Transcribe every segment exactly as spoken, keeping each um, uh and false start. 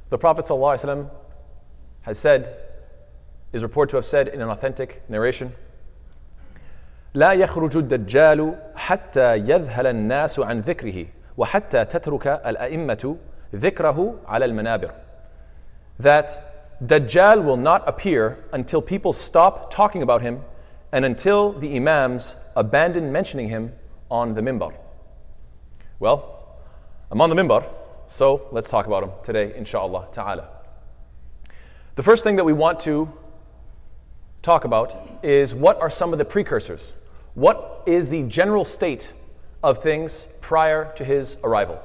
The Prophet ﷺ has said, is reported to have said in an authentic narration, لا يخرج الدجال حتى يذهل الناس عن ذكره وحتى تترك الأئمة ذكره على المنابر. That Dajjal will not appear until people stop talking about him and until the Imams abandon mentioning him on the minbar. Well, I'm on the minbar, so let's talk about him today, inshaAllah ta'ala. The first thing that we want to talk about is what are some of the precursors? What is the general state of things prior to his arrival?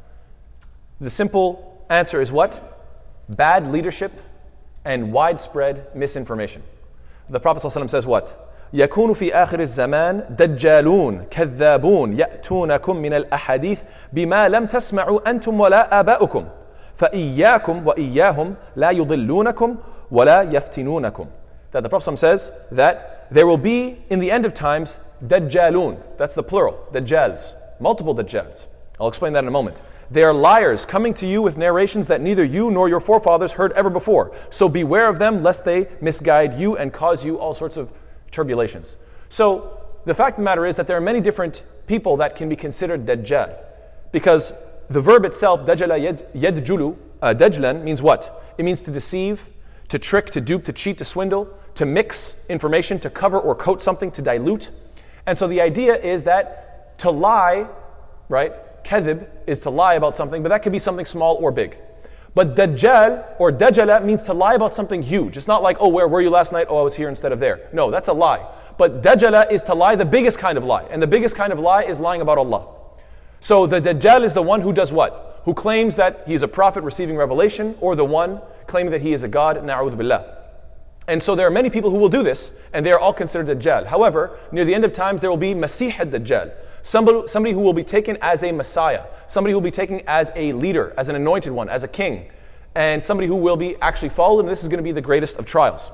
The simple answer is what? Bad leadership and widespread misinformation. The Prophet ﷺ says what? يكون في آخر الزمان دجالون كذابون يأتونكم من الأحاديث بما لم تسمعوا أنتم ولا آباؤكم فإياكم وإياهم لا يضلونكم ولا يفتنونكم. That the Prophet ﷺ says that there will be in the end of times dajjalun. That's the plural, dajjals, multiple dajjals. I'll explain that in a moment. They are liars coming to you with narrations that neither you nor your forefathers heard ever before. So beware of them lest they misguide you and cause you all sorts of turbulations. So the fact of the matter is that there are many different people that can be considered dajjal. Because the verb itself, dajjala yadjulu, uh, dajlan, means what? It means to deceive, to trick, to dupe, to cheat, to swindle, to mix information, to cover or coat something, to dilute. And so the idea is that to lie, right, kadhib is to lie about something, but that could be something small or big. But dajjal or dajjala means to lie about something huge. It's not like, oh, where were you last night? Oh, I was here instead of there. No, that's a lie. But dajjala is to lie the biggest kind of lie. And the biggest kind of lie is lying about Allah. So the dajjal is the one who does what? Who claims that he is a prophet receiving revelation, or the one claiming that he is a god, na'udhu billah. And so there are many people who will do this, and they are all considered dajjal. However, near the end of times, there will be masih ad-dajjal. Somebody, somebody who will be taken as a messiah. Somebody who will be taken as a leader, as an anointed one, as a king. And somebody who will be actually followed, and this is going to be the greatest of trials.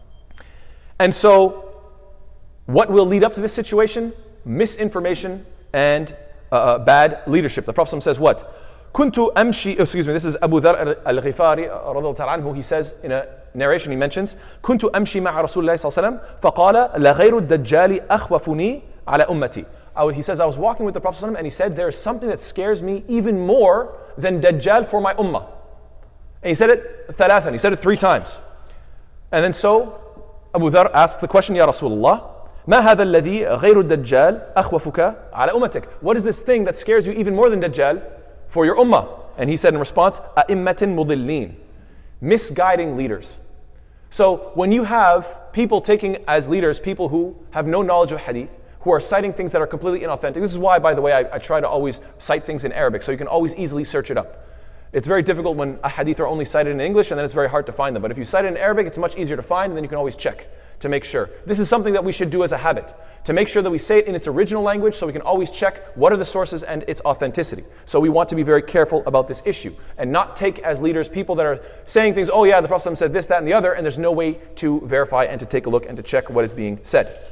And so, what will lead up to this situation? Misinformation and uh, bad leadership. The Prophet says what? Kuntu amshi, excuse me, this is Abu Dharr al-Ghifari, radiyallahu ta'ala anhu, he says in a narration, he mentions, Kuntu amshi ma'a Rasulullah sallallahu alayhi wa sallam, faqala la ghayru ad-dajjali akhwafuni ala ummati. He says, I was walking with the Prophet ﷺ and he said, there is something that scares me even more than Dajjal for my ummah. And he said it thalathan, he said it three times. And then so, Abu Dharr asked the question, Ya Rasulullah, ما هذا الذي غير الدجال أخوفك على أمتك? What is this thing that scares you even more than Dajjal for your ummah? And he said in response, أئمة مضلين, misguiding leaders. So when you have people taking as leaders people who have no knowledge of hadith, who are citing things that are completely inauthentic. This is why, by the way, I, I try to always cite things in Arabic, so you can always easily search it up. It's very difficult when a hadith are only cited in English, and then it's very hard to find them. But if you cite it in Arabic, it's much easier to find, and then you can always check to make sure. This is something that we should do as a habit, to make sure that we say it in its original language, so we can always check what are the sources and its authenticity. So we want to be very careful about this issue, and not take as leaders people that are saying things, oh yeah, the Prophet said this, that, and the other, and there's no way to verify and to take a look and to check what is being said.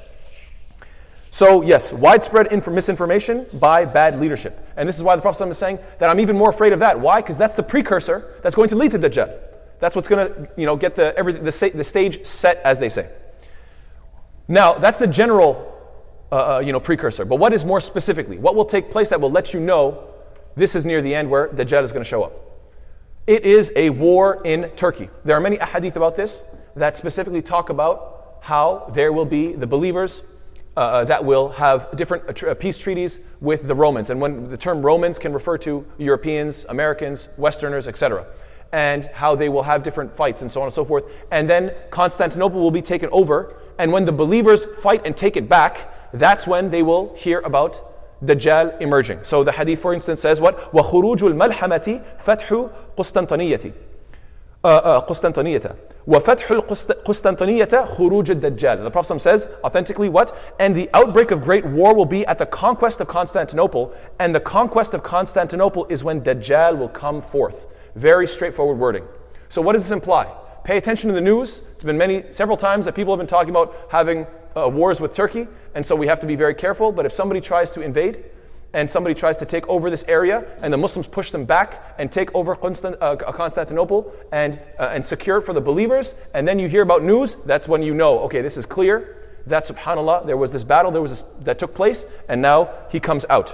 So yes, widespread inf- misinformation by bad leadership. And this is why the Prophet ﷺ is saying that I'm even more afraid of that. Why? Because that's the precursor that's going to lead to Dajjal. That's what's going to, you know, get the, every, the, sa- the stage set, as they say. Now, that's the general uh, uh, you know, precursor. But what is more specifically? What will take place that will let you know this is near the end where Dajjal is going to show up? It is a war in Turkey. There are many ahadith about this that specifically talk about how there will be the believers Uh, that will have different uh, tr- uh, peace treaties with the Romans. And when the term Romans can refer to Europeans, Americans, Westerners, et cetera. And how they will have different fights and so on and so forth. And then Constantinople will be taken over. And when the believers fight and take it back, that's when they will hear about Dajjal emerging. So the hadith, for instance, says what? وَخُرُوجُ الْمَلْحَمَةِ فَتْحُ قُسْطَنْطِنِيَّةِ قسطنطينية وفتح القسطنطينية خروج الدجال. The Prophet says authentically what? And the outbreak of great war will be at the conquest of Constantinople, and the conquest of Constantinople is when Dajjal will come forth. Very straightforward wording. So what does this imply? Pay attention to the news. It's been many, several times that people have been talking about having uh, wars with Turkey, and so we have to be very careful. But if somebody tries to invade, and somebody tries to take over this area, and the Muslims push them back and take over Constant, uh, Constantinople and uh, and secure it for the believers, and then you hear about news, that's when you know, okay, this is clear, that subhanAllah, there was this battle there was this, that took place, and now he comes out.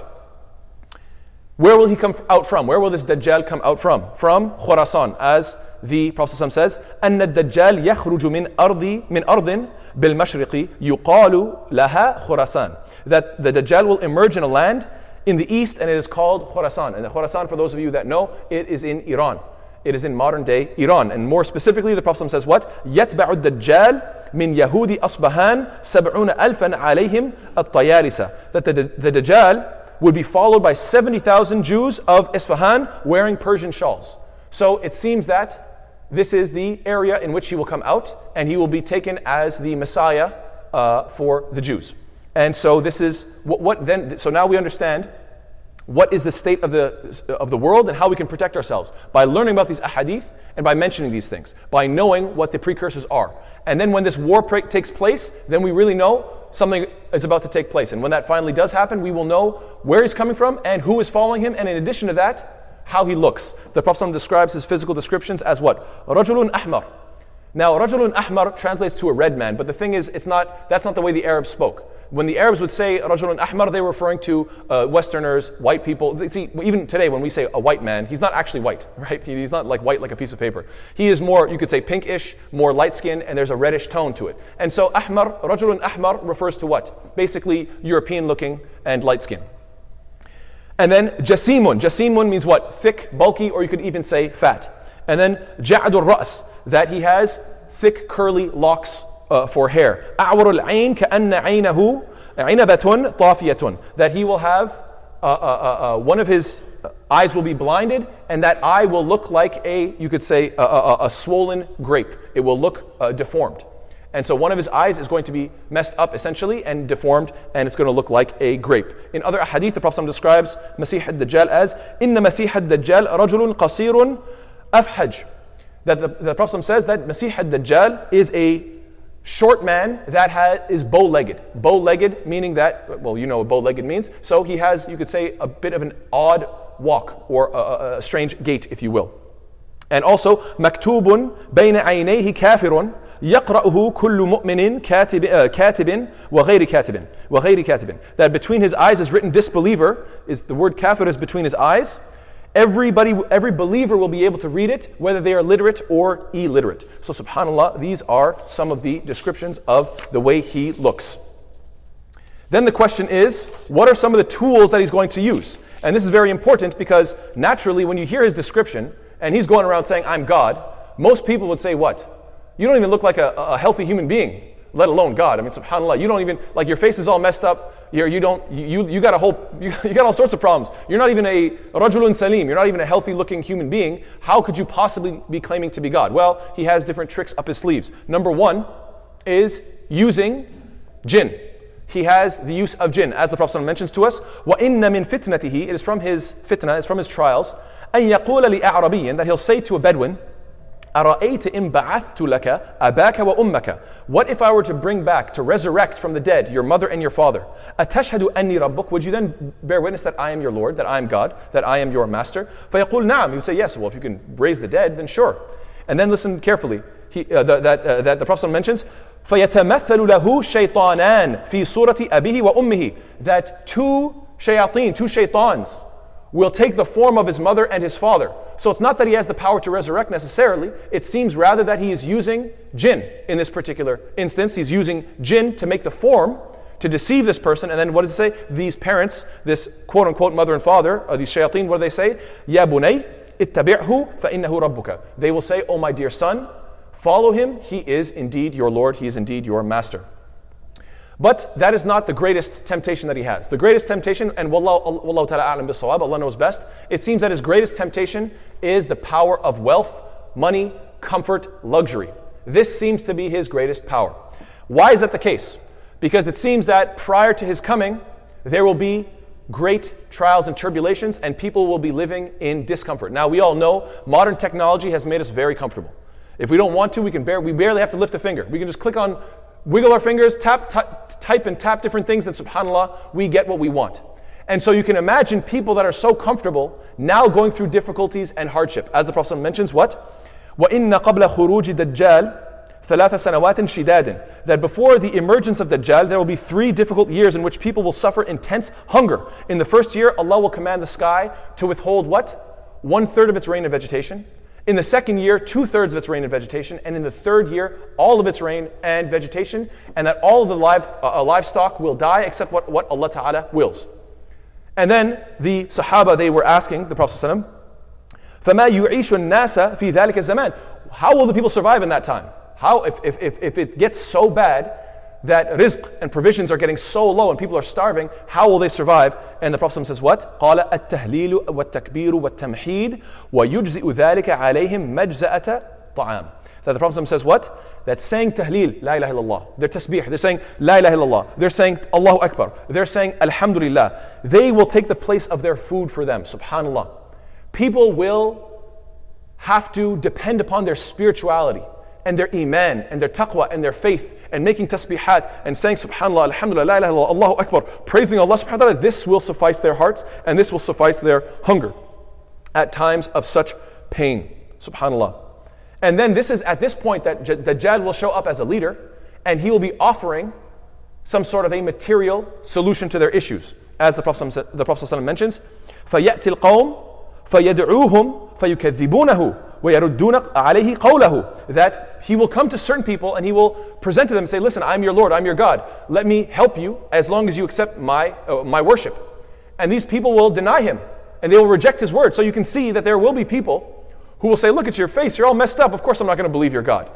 Where will he come out from? Where will this Dajjal come out from? From Khurasan, as the Prophet ﷺ says, أن الدجال يخرج من أرض من أرض بالمشرق يقال لها خراسان. That the Dajjal will emerge in a land in the east, and it is called Khurasan. And the Khurasan, for those of you that know, it is in Iran. It is in modern day Iran. And more specifically, the Prophet says what? يتبع الدجال من يهود أصبهان سبعون ألفا عليهم الطيارسة. That the, the Dajjal would be followed by seventy thousand Jews of Isfahan wearing Persian shawls. So it seems that this is the area in which he will come out, and he will be taken as the Messiah uh, for the Jews. And so this is what, what then. So now we understand what is the state of the of the world and how we can protect ourselves by learning about these ahadith and by mentioning these things, by knowing what the precursors are. And then when this war pre- takes place, then we really know something is about to take place. And when that finally does happen, we will know where he's coming from and who is following him. And in addition to that, how he looks. The Prophet describes his physical descriptions as what? Rajulun ahmar. Now, Rajulun ahmar translates to a red man, but the thing is, it's not. That's not the way the Arabs spoke. When the Arabs would say Rajulun ahmar, they were referring to uh, Westerners, white people. See, even today when we say a white man, he's not actually white, right? He's not like white like a piece of paper. He is more, you could say pinkish, more light skinned, and there's a reddish tone to it. And so ahmar, Rajulun ahmar refers to what? Basically European looking and light skin. And then jasimun. Jasimun means what? Thick, bulky, or you could even say fat. And then ja'adur ra's, that he has thick, curly locks uh, for hair. A'warul ayn ka'anna aynahu inabatun tafiyatun, that he will have uh, uh, uh, one of his eyes will be blinded, and that eye will look like a, you could say, a, a, a swollen grape. It will look uh, deformed. And so one of his eyes is going to be messed up essentially and deformed, and it's going to look like a grape. In other hadith, the Prophet describes Masih al-Dajjal as Inna Masih al-Dajjal rajulun qasirun afhaj. That the, the Prophet says that Masih al-Dajjal is a short man that has, is bow-legged. Bow-legged meaning that, well, you know what bow-legged means. So he has, you could say, a bit of an odd walk or a, a strange gait, if you will. And also, maktubun bayna aynayhi kafirun يقرأه كل مؤمن كاتب كاتب وغير كاتب وغير كاتب. That between his eyes is written disbeliever. Is the word kafir is between his eyes. Everybody, every believer will be able to read it, whether they are literate or illiterate. So subhanAllah, these are some of the descriptions of the way he looks. Then the question is, what are some of the tools that he's going to use? And this is very important because naturally when you hear his description and he's going around saying, I'm God, most people would say what? You don't even look like a, a healthy human being, let alone God. I mean, subhanAllah, you don't even, like your face is all messed up. You're, you don't, you, you got a whole, you, you got all sorts of problems. You're not even a rajulun salim. You're not even a healthy looking human being. How could you possibly be claiming to be God? Well, he has different tricks up his sleeves. Number one is using jinn. He has the use of jinn. As the Prophet mentions to us, وَإِنَّ مِن فِتْنَتِهِ, it is from his fitna, it's from his trials, أَن يَقُولَ لِأَعْرَبِيٍّ, that he'll say to a Bedouin, أَرَأَيْتَ إِن بَعَثْتُ لَكَ أَبَاكَ وَأُمَّكَ. What if I were to bring back, to resurrect from the dead, your mother and your father? أَتَشْهَدُ أَنِّي رَبُّكَ. Would you then bear witness that I am your Lord, that I am God, that I am your master? فَيَقُولُ نَعَمْ. He would say, yes, well, if you can raise the dead, then sure. And then listen carefully. He, uh, the, that, uh, that the Prophet mentions, فَيَتَمَثَّلُ لَهُ شَيْطَانَانِ فِي صُورَةِ أَبِيهِ وَأُمِّهِ. That two shayateen, two shaitans, will take the form of his mother and his father. So it's not that he has the power to resurrect necessarily. It seems rather that he is using jinn in this particular instance. He's using jinn to make the form, to deceive this person. And then what does it say? These parents, this quote-unquote mother and father, or these shayateen, what do they say? Ya bunay, ittabi'hu fa innahu rabbuka. They will say, oh my dear son, follow him. He is indeed your Lord. He is indeed your master. But that is not the greatest temptation that he has. The greatest temptation, and wallahu, wallahu ta'ala a'lam bis-sawab, Allah knows best, it seems that his greatest temptation is the power of wealth, money, comfort, luxury. This seems to be his greatest power. Why is that the case? Because it seems that prior to his coming, there will be great trials and tribulations, and people will be living in discomfort. Now, we all know modern technology has made us very comfortable. If we don't want to, we can bear, we barely have to lift a finger. We can just click on, wiggle our fingers, tap, t- type and tap different things, and subhanAllah, we get what we want. And so you can imagine people that are so comfortable now going through difficulties and hardship. As the Prophet mentions, what? وَإِنَّ قَبْلَ خُرُوجِ دَجَّالِ ثَلَاثَ سَنَوَاتٍ شِدَادٍ. That before the emergence of Dajjal, there will be three difficult years in which people will suffer intense hunger. In the first year, Allah will command the sky to withhold what? One third of its rain and vegetation. In the second year, two thirds of its rain and vegetation. And in the third year, all of its rain and vegetation. And that all of the live, uh, livestock will die except what, what Allah Ta'ala wills. And then the Sahaba, they were asking the Prophet ﷺ, فَمَا يُعِيشُ النَّاسَ فِي ذَلِكَ الزَّمَانِ. How will the people survive in that time? How, if, if, if, if it gets so bad that rizq and provisions are getting so low and people are starving, how will they survive? And the Prophet says what? قَالَ التَّهْلِيلُ وَالتَّكْبِيرُ وَالتَّمْحِيدُ وَيُجْزِئُ ذَلِكَ عَلَيْهِمْ مَجْزَأَةَ طَعَامٍ. That the Prophet says what? That saying tahleel, la ilaha illallah. They're tasbih, they're saying la ilaha illallah. They're saying Allahu Akbar. They're saying Alhamdulillah. They will take the place of their food for them, subhanallah. People will have to depend upon their spirituality and their iman and their taqwa and their faith and making tasbihat and saying subhanallah, alhamdulillah, la ilaha illallah, Allahu Akbar, praising Allah subhanahu wa ta'ala. This will suffice their hearts and this will suffice their hunger at times of such pain, subhanallah. And then this is at this point that Dajjal will show up as a leader and he will be offering some sort of a material solution to their issues. As the Prophet, the Prophet mentions, فَيَأْتِ الْقَوْمِ فَيَدْعُوهُمْ فَيُكَذِّبُونَهُ وَيَرُدُّونَ عَلَيْهِ قَوْلَهُ. That he will come to certain people and he will present to them and say, listen, I'm your Lord, I'm your God. Let me help you as long as you accept my, uh, my worship. And these people will deny him and they will reject his word. So you can see that there will be people who will say, look at your face, you're all messed up. Of course I'm not going to believe your God.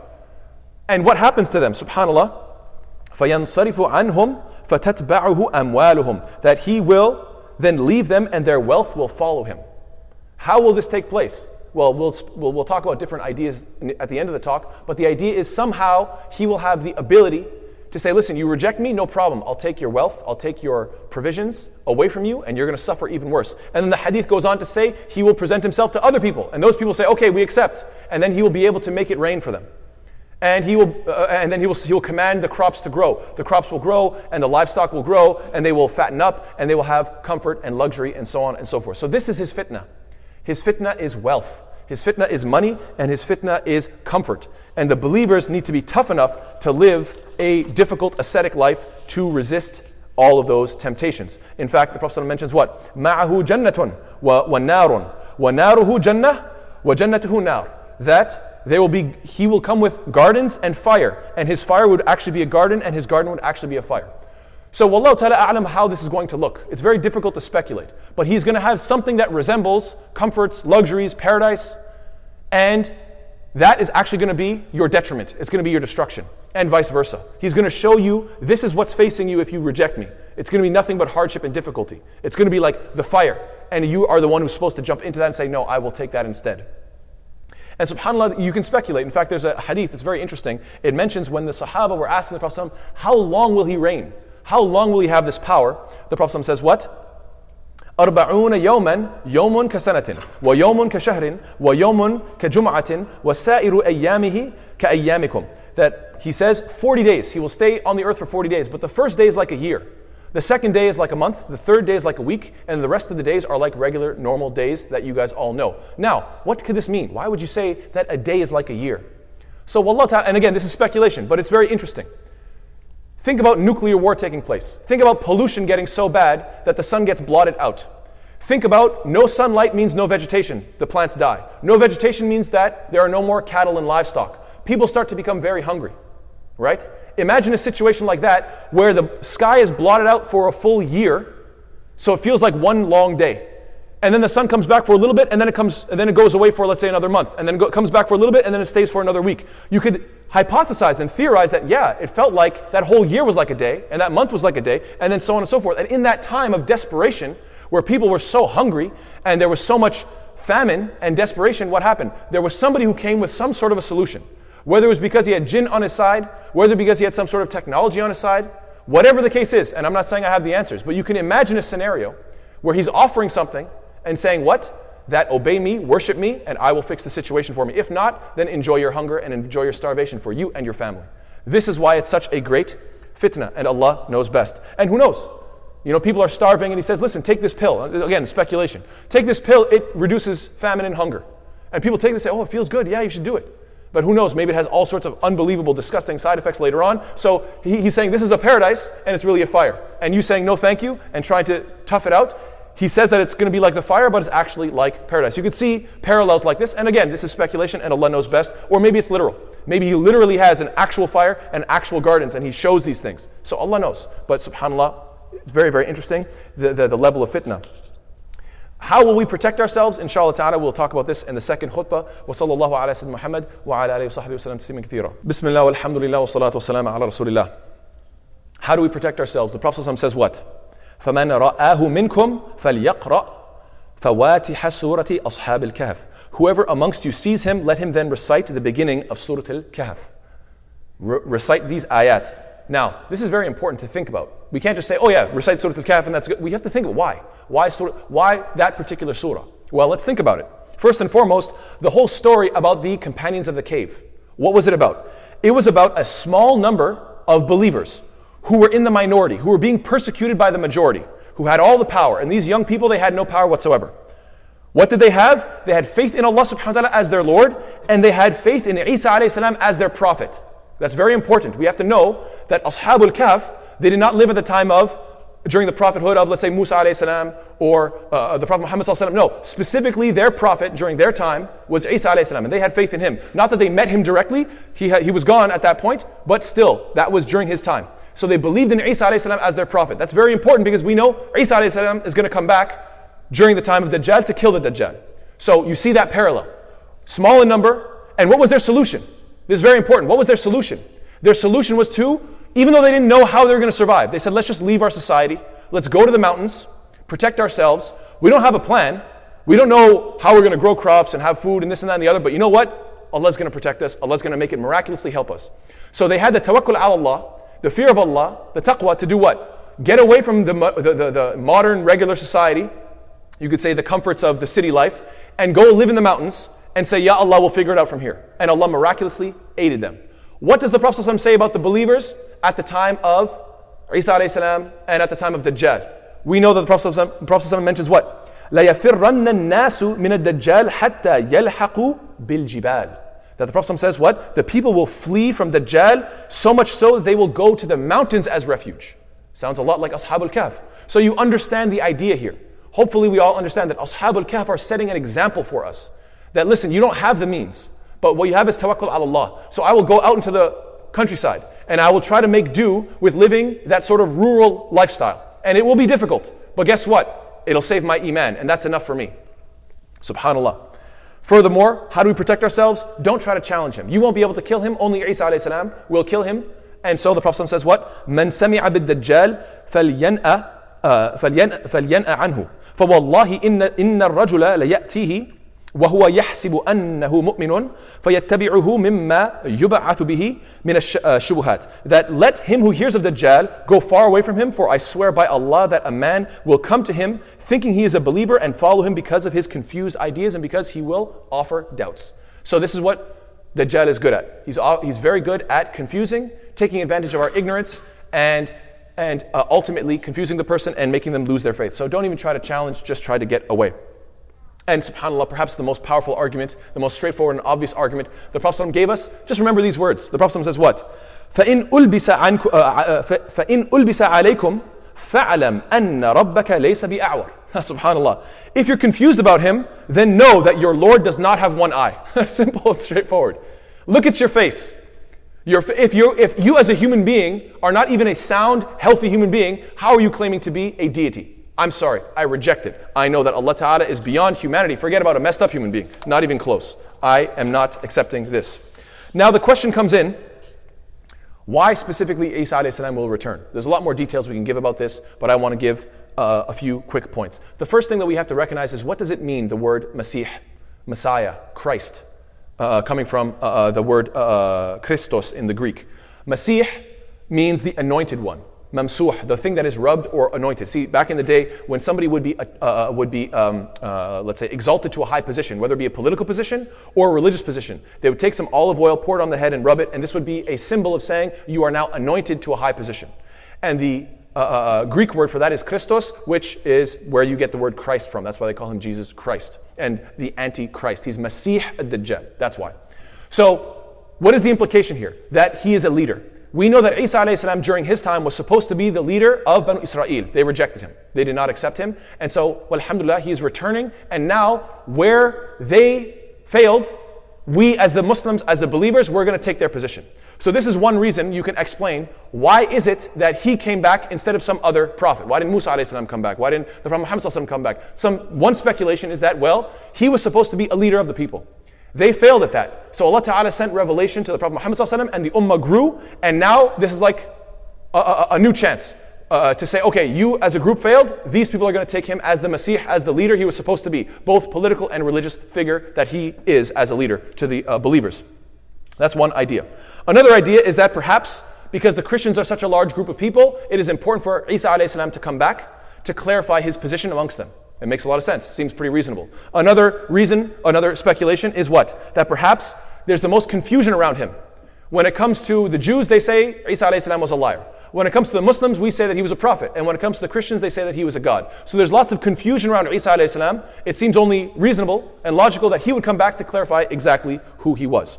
And what happens to them? Subhanallah. فَيَنْصَرِفُ عَنْهُمْ فَتَتْبَعُهُ أَمْوَالُهُم. That he will then leave them and their wealth will follow him. How will this take place? Well, we'll, we'll, we'll talk about different ideas at the end of the talk, but the idea is somehow he will have the ability to say, listen, you reject me, no problem. I'll take your wealth, I'll take your provisions away from you, and you're going to suffer even worse. And then the hadith goes on to say, he will present himself to other people, and those people say, okay, we accept. And then he will be able to make it rain for them. And he will, uh, and then he will, he will command the crops to grow. The crops will grow, and the livestock will grow, and they will fatten up, and they will have comfort and luxury, and so on and so forth. So this is his fitna. His fitna is wealth. His fitna is money, and his fitna is comfort. And the believers need to be tough enough to live a difficult ascetic life to resist all of those temptations. In fact, the Prophet mentions what? مَعَهُ جَنَّةٌ وَنَارٌ وَنَارُهُ جَنَّةٌ وَجَنَّتُهُ نَارٌ. That there will be, he will come with gardens and fire, and his fire would actually be a garden, and his garden would actually be a fire. So, wallahu ta'ala a'lam how this is going to look. It's very difficult to speculate. But he's going to have something that resembles comforts, luxuries, paradise, and that is actually going to be your detriment. It's going to be your destruction, and vice versa. He's going to show you, this is what's facing you if you reject me. It's going to be nothing but hardship and difficulty. It's going to be like the fire, and you are the one who's supposed to jump into that and say, no, I will take that instead. And subhanAllah, you can speculate. In fact, there's a hadith that's very interesting. It mentions when the Sahaba were asking the Prophet, how long will he reign? How long will he have this power? The Prophet says what? أربعون يوما يوم كسنة ويوم كشهر ويوم كجمعة وسائر أيامه كأيامكم. That he says forty days. He will stay on the earth for forty days. But the first day is like a year. The second day is like a month. The third day is like a week. And the rest of the days are like regular, normal days that you guys all know. Now, what could this mean? Why would you say that a day is like a year? So, wallah ta'ala, and again, this is speculation, but it's very interesting. Think about nuclear war taking place. Think about pollution getting so bad that the sun gets blotted out. Think about no sunlight means no vegetation. The plants die. No vegetation means that there are no more cattle and livestock. People start to become very hungry, right? Imagine a situation like that where the sky is blotted out for a full year, so it feels like one long day. And then the sun comes back for a little bit, and then it comes, and then it goes away for, let's say, another month, and then it go, comes back for a little bit, and then it stays for another week. You could hypothesize and theorize that, yeah, it felt like that whole year was like a day, and that month was like a day, and then so on and so forth. And in that time of desperation, where people were so hungry, and there was so much famine and desperation, what happened? There was somebody who came with some sort of a solution. Whether it was because he had jinn on his side, whether because he had some sort of technology on his side, whatever the case is, and I'm not saying I have the answers, but you can imagine a scenario where he's offering something and saying, what? That obey me, worship me, and I will fix the situation for me. If not, then enjoy your hunger and enjoy your starvation for you and your family. This is why it's such a great fitna, and Allah knows best. And who knows? You know, people are starving and he says, listen, take this pill. Again, speculation. Take this pill, it reduces famine and hunger. And people take it and say, oh, it feels good. Yeah, you should do it. But who knows, maybe it has all sorts of unbelievable, disgusting side effects later on. So he, he's saying this is a paradise and it's really a fire. And you saying no thank you and trying to tough it out. He says that it's going to be like the fire, but it's actually like paradise. You could see parallels like this. And again, this is speculation and Allah knows best. Or maybe it's literal. Maybe he literally has an actual fire and actual gardens and he shows these things. So Allah knows. But subhanAllah, it's very, very interesting, the, the, the level of fitna. How will we protect ourselves? Inshallah ta'ala, we'll talk about this in the second khutbah. Wa sallallahu ala sayyidina Muhammad wa ala alihi wa sahbihi wa sallam tasliman kathira. Bismillah walhamdulillah wa salatu wa salam ala rasulillah. How do we protect ourselves? The Prophet says what? فَمَنْ رَآهُ مِنْكُمْ فَلْيَقْرَأْ فَوَاتِحَ سُورَةِ أَصْحَابِ الْكَهْفِ. Whoever amongst you sees him, let him then recite the beginning of Surah Al-Kahf. Re- recite these ayat. Now, this is very important to think about. We can't just say, oh yeah, recite Surah Al-Kahf and that's good. We have to think about why. Why, surah, why that particular surah? Well, let's think about it. First and foremost, the whole story about the companions of the cave. What was it about? It was about a small number of believers who were in the minority, who were being persecuted by the majority, who had all the power. And these young people, they had no power whatsoever. What did they have? They had faith in Allah subhanahu wa ta'ala as their Lord, and they had faith in Isa alayhi salam as their prophet. That's very important. We have to know that Ashabul Kahf, they did not live at the time of, during the prophethood of, let's say, Musa alayhi salam or uh, the Prophet Muhammad sallallahu alaihi wasallam. No, specifically their prophet during their time was Isa alayhi salam, and they had faith in him. Not that they met him directly, he, had, he was gone at that point, but still, that was during his time. So they believed in Isa alayhi salam as their prophet. That's very important because we know Isa alayhi salam is going to come back during the time of Dajjal to kill the Dajjal. So you see that parallel. Small in number, and what was their solution? This is very important. What was their solution? Their solution was to, even though they didn't know how they were going to survive, they said, let's just leave our society, let's go to the mountains, protect ourselves. We don't have a plan. We don't know how we're going to grow crops and have food and this and that and the other, but you know what? Allah's going to protect us. Allah's going to make it miraculously help us. So they had the tawakkul ala Allah, the fear of Allah, the taqwa to do what? Get away from the, the, the, the modern regular society, you could say the comforts of the city life, and go live in the mountains and say, Ya Allah, we'll figure it out from here. And Allah miraculously aided them. What does the Prophet ﷺ say about the believers at the time of Isa alayhi salam and at the time of Dajjal? We know that the Prophet ﷺ, the Prophet ﷺ mentions what? لَيَفِرَّنَّ النَّاسُ مِنَ الدَّجَّالِ حَتَّى يَلْحَقُوا بِالْجِبَالِ. That the Prophet ﷺ says what? The people will flee from Dajjal so much so that they will go to the mountains as refuge. Sounds a lot like Ashabul Kahf. So you understand the idea here. Hopefully we all understand that Ashabul Kahf are setting an example for us. That listen, you don't have the means, but what you have is tawakkul ala Allah. So I will go out into the countryside and I will try to make do with living that sort of rural lifestyle. And it will be difficult, but guess what? It'll save my iman, and that's enough for me. SubhanAllah. Furthermore, how do we protect ourselves? Don't try to challenge him. You won't be able to kill him. Only Isa alayhi salam will kill him. And so the Prophet says what? مَنْ سَمِعَ بِالدَّجَّالِ فَلْيَنْأَ فَلْيَنْأَ عَنْهُ فَوَاللَّهِ إِنَّ إِنَّ الرَّجُلَ لَيَأْتِيهِ وهو يحسب أنه مؤمن فيتبعه مما يبعث به من الشبهات. That let him who hears of Dajjal go far away from him, for I swear by Allah that a man will come to him thinking he is a believer and follow him because of his confused ideas and because he will offer doubts. So this is what Dajjal is good at. He's, he's very good at confusing, taking advantage of our ignorance, and and uh, ultimately confusing the person and making them lose their faith. So don't even try to challenge, just try to get away. And subhanAllah, perhaps the most powerful argument, the most straightforward and obvious argument the Prophet ﷺ gave us, just remember these words. The Prophet ﷺ says what? فَإِنْ أُلْبِسَ عَلَيْكُمْ فَعْلَمْ أَنَّ رَبَّكَ لَيْسَ بِأَعْوَرٍ. SubhanAllah. If you're confused about him, then know that your Lord does not have one eye. Simple and straightforward. Look at your face. Your, if, you if you as a human being are not even a sound, healthy human being, how are you claiming to be a deity? I'm sorry, I reject it. I know that Allah Ta'ala is beyond humanity. Forget about a messed up human being. Not even close. I am not accepting this. Now the question comes in, why specifically Isa alayhi salam will return? There's a lot more details we can give about this, but I want to give uh, a few quick points. The first thing that we have to recognize is, what does it mean, the word Masih, Messiah, Christ, uh, coming from uh, the word uh, Christos in the Greek. Masih means the anointed one. Mamsuh, the thing that is rubbed or anointed. See, back in the day, when somebody would be, uh, would be, um, uh, let's say, exalted to a high position, whether it be a political position or a religious position, they would take some olive oil, pour it on the head, and rub it, and this would be a symbol of saying you are now anointed to a high position. And the uh, uh, Greek word for that is Christos, which is where you get the word Christ from. That's why they call him Jesus Christ and the Antichrist. He's Masih ad-Dajjal. That's why. So, what is the implication here? That he is a leader. We know that Isa alayhi salam during his time was supposed to be the leader of Banu Israel. They rejected him. They did not accept him. And so, alhamdulillah, he is returning. And now, where they failed, we as the Muslims, as the believers, we're going to take their position. So this is one reason you can explain why is it that he came back instead of some other prophet. Why didn't Musa alayhi salam come back? Why didn't the Prophet Muhammad sallallahu alayhi wasallam come back? Some, one speculation is that, well, he was supposed to be a leader of the people. They failed at that. So Allah Ta'ala sent revelation to the Prophet Muhammad sallallahu alayhi wasallam and the ummah grew, and now this is like a, a, a new chance uh, to say, okay, you as a group failed, these people are going to take him as the Masih, as the leader he was supposed to be, both political and religious figure that he is as a leader to the uh, believers. That's one idea. Another idea is that perhaps because the Christians are such a large group of people, it is important for Isa alayhi salam to come back to clarify his position amongst them. It makes a lot of sense. Seems pretty reasonable. Another reason, another speculation is what? That perhaps there's the most confusion around him. When it comes to the Jews, they say Isa alayhi salam was a liar. When it comes to the Muslims, we say that he was a prophet. And when it comes to the Christians, they say that he was a god. So there's lots of confusion around Isa alayhi salam. It seems only reasonable and logical that he would come back to clarify exactly who he was.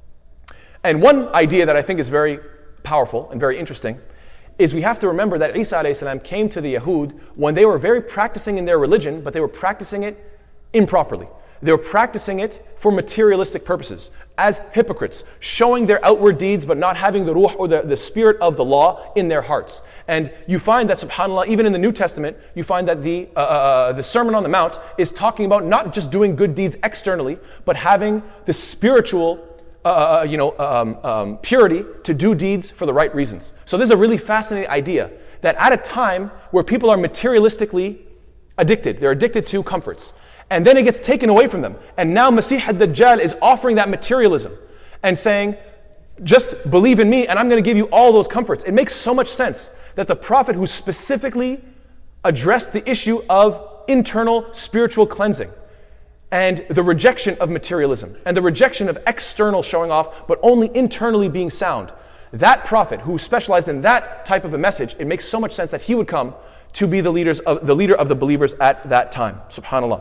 And one idea that I think is very powerful and very interesting is we have to remember that Isa alayhi salam came to the Yahud when they were very practicing in their religion, but they were practicing it improperly. They were practicing it for materialistic purposes, as hypocrites, showing their outward deeds but not having the ruh or the, the spirit of the law in their hearts. And you find that, subhanAllah, even in the New Testament, you find that the, uh, uh, the Sermon on the Mount is talking about not just doing good deeds externally, but having the spiritual Uh, you know, um, um, purity to do deeds for the right reasons. So this is a really fascinating idea that at a time where people are materialistically addicted, they're addicted to comforts, and then it gets taken away from them. And now Masih ad-Dajjal is offering that materialism and saying, just believe in me and I'm going to give you all those comforts. It makes so much sense that the Prophet who specifically addressed the issue of internal spiritual cleansing and the rejection of materialism, and the rejection of external showing off, but only internally being sound. That prophet who specialized in that type of a message, it makes so much sense that he would come to be the leaders of the leader of the believers at that time. Subhanallah.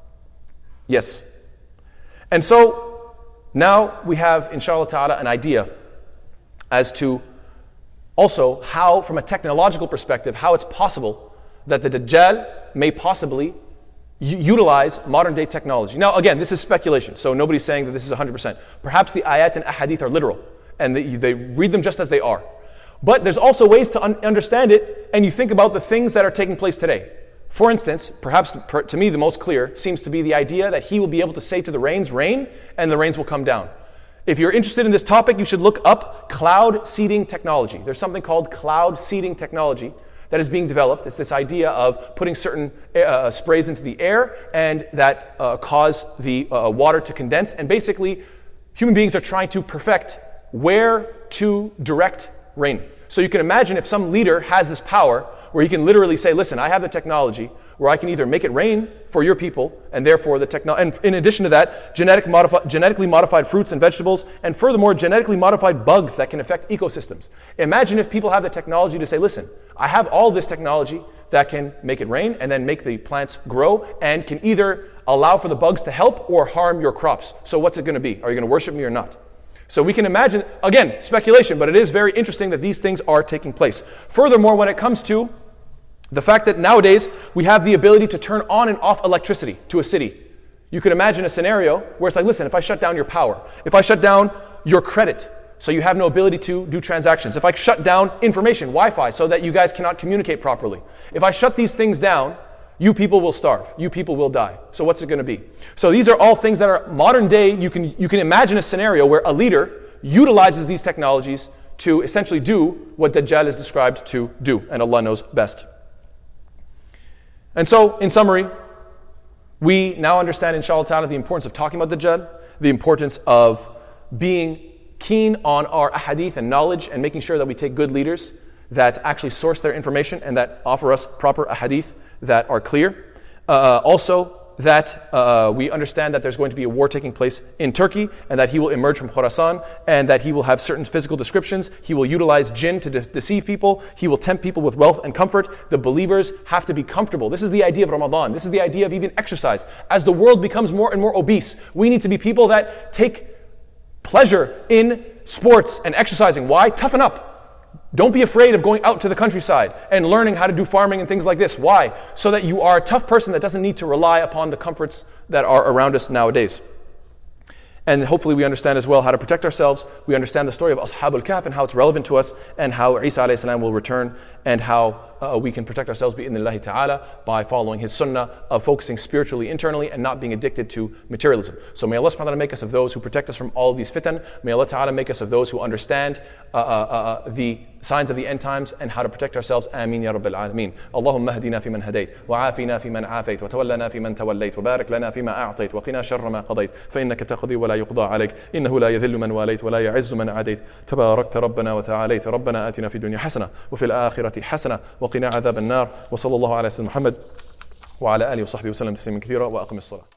Yes. And so now we have, inshallah ta'ala, an idea as to also how, from a technological perspective, how it's possible that the Dajjal may possibly utilize modern day technology. Now again, this is speculation, so nobody's saying that this is one hundred percent. Perhaps the ayat and ahadith are literal, and they, they read them just as they are. But there's also ways to un- understand it, and you think about the things that are taking place today. For instance, perhaps per, to me the most clear seems to be the idea that he will be able to say to the rains, rain, and the rains will come down. If you're interested in this topic, you should look up cloud seeding technology. There's something called cloud seeding technology that is being developed. It's this idea of putting certain uh, sprays into the air and that uh, cause the uh, water to condense. And basically, human beings are trying to perfect where to direct rain. So you can imagine if some leader has this power where he can literally say, listen, I have the technology where I can either make it rain for your people, and therefore the techno- and in addition to that, genetic modifi- genetically modified fruits and vegetables, and furthermore, genetically modified bugs that can affect ecosystems. Imagine if people have the technology to say, listen, I have all this technology that can make it rain and then make the plants grow and can either allow for the bugs to help or harm your crops. So what's it going to be? Are you going to worship me or not? So we can imagine, again, speculation, but it is very interesting that these things are taking place. Furthermore, when it comes to the fact that nowadays we have the ability to turn on and off electricity to a city. You could imagine a scenario where it's like, listen, if I shut down your power, if I shut down your credit, so you have no ability to do transactions, if I shut down information, Wi-Fi, so that you guys cannot communicate properly, if I shut these things down, you people will starve, you people will die. So what's it going to be? So these are all things that are modern day. You can, you can imagine a scenario where a leader utilizes these technologies to essentially do what Dajjal is described to do, and Allah knows best. And so, in summary, we now understand, inshallah ta'ala, the importance of talking about Dajjal, the importance of being keen on our ahadith and knowledge and making sure that we take good leaders that actually source their information and that offer us proper ahadith that are clear. Uh, also, that uh, we understand that there's going to be a war taking place in Turkey, and that he will emerge from Khorasan, and that he will have certain physical descriptions. He will utilize jinn to de- deceive people. He will tempt people with wealth and comfort. The believers have to be comfortable. This is the idea of Ramadan. This is the idea of even exercise. As the world becomes more and more obese, we need to be people that take pleasure in sports and exercising. Why? Toughen up. Don't be afraid of going out to the countryside and learning how to do farming and things like this. Why? So that you are a tough person that doesn't need to rely upon the comforts that are around us nowadays. And hopefully we understand as well how to protect ourselves. We understand the story of Ashab al-Kahf and how it's relevant to us, and how Isa alayhi salam will return, and how uh, we can protect ourselves bi-idhnillahi ta'ala by following his sunnah of focusing spiritually internally and not being addicted to materialism. So may Allah subhanahu wa ta'ala make us of those who protect us from all of these fitan. May Allah ta'ala make us of those who understand uh, uh, uh, the signs of the end times and how to protect ourselves. Ameen ya Rabbil Alameen. Allahumma hadina fi man hadayt, wa afina fi man afayt, wa tawallana fi man tawallayt, wa barik lana fi ma a'tayt, wa qina sharra ma qadayt, fa innaka taqdi wa la yuqda alayk, innahu la yadhillu man walayt, wa la ya'izzu man adayt, tabarakta rabbana wa ta'alayt, rabbana atina fi dunya hasana, wa fil akhirati hasana, wa qina adhab an-nar, wa sallallahu ala sayyidina Muhammad, wa ala alihi wa sahbihi wa sallam tasliman kathira, wa aqim as-salah.